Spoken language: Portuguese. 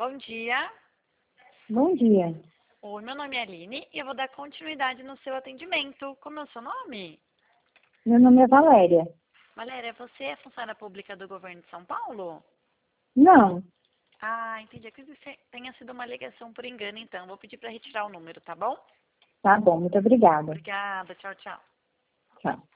Bom dia. Bom dia. Oi, meu nome é Aline e eu vou dar continuidade no seu atendimento. Como é o seu nome? Meu nome é Valéria. Valéria, você é funcionária pública do governo de São Paulo? Não. Ah, entendi. Acredito que tenha sido uma ligação por engano, então. Vou pedir para retirar o número, tá bom? Tá bom, muito obrigada. Obrigada. Tchau, tchau. Tchau.